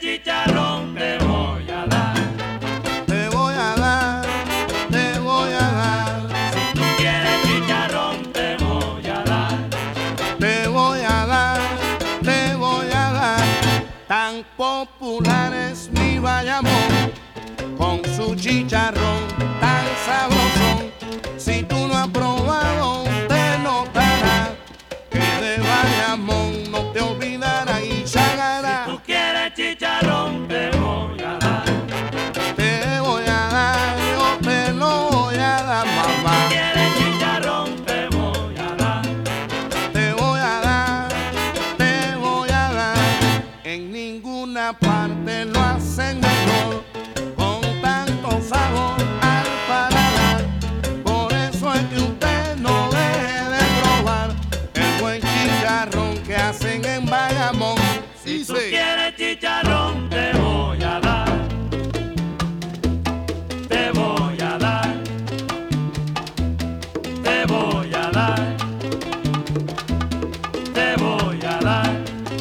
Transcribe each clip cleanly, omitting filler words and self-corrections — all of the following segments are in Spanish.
chicharrón te voy a dar. Te voy a dar, te voy a dar. Si tú quieres chicharrón te voy a dar. Te voy a dar, te voy a dar. Tan popular es mi Bayamón, con su chicharrón tan sabroso. Si tú no has probado, te notarás que de Bayamón no te olvidarás y sacarás. Si tú quieres chicharrón te voy a dar. Te voy a dar, yo te lo voy a dar, mamá. Si quieres chicharrón te voy a dar. Te voy a dar, te voy a dar. En ninguna parte lo hacen mejor, con tanto sabor al paladar. Por eso es que usted no deje de probar el buen chicharrón que hacen en Bayamón. Si tú quieres chicharrón te voy a dar. Te voy a dar. Te voy a dar. Te voy a dar.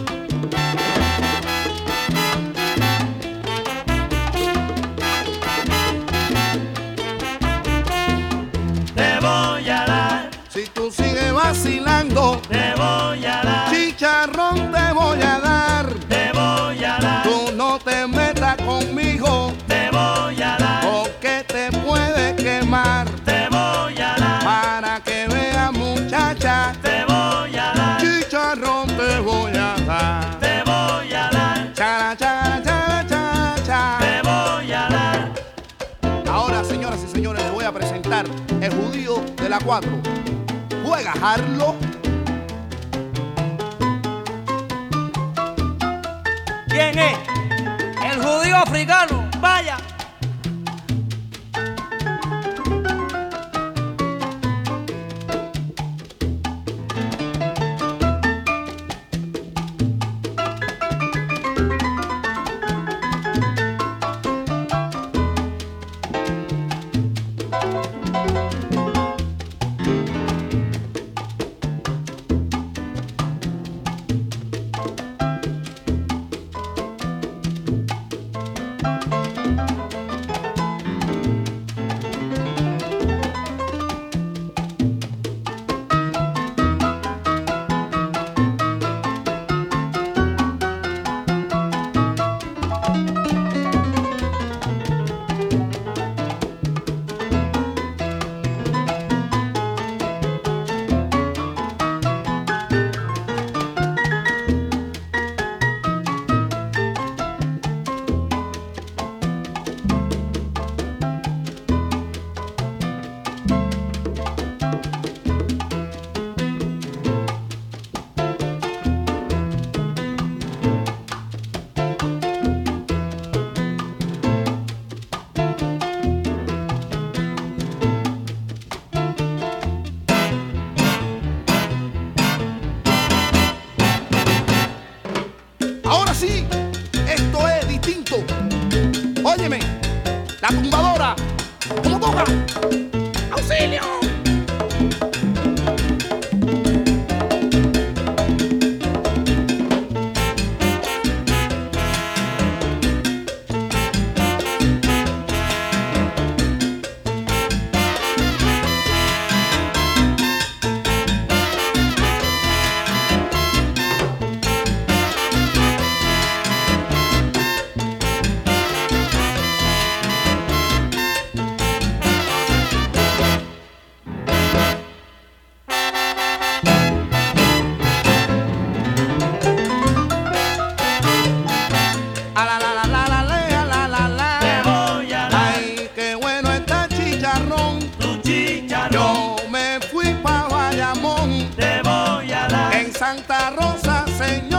Te voy a dar. Si tú sigues vacilando, Te voy a dar. chicharrón te voy a dar. Te voy a dar. Tú no te metas conmigo, Te voy a dar. porque te puede quemar. Te voy a dar. Para que veas, muchacha, Te voy a dar. chicharrón te voy a dar. Te voy a dar. Chara, chara, chara, chara, chara. Te voy a dar. Ahora, señoras y señores, les voy a presentar el judío de la 4. Juega Harlo. ¿Quién es? El judío africano. Vaya. Ahora sí, esto es distinto. Óyeme, la tumbadora, ¿cómo toca? ¡Auxilio! A la la la la la la la la la. Te voy a dar. Ay, qué bueno está el chicharrón. Tu chicharrón. Yo me fui pa' Bayamón, Te voy a dar. en Santa Rosa, señor.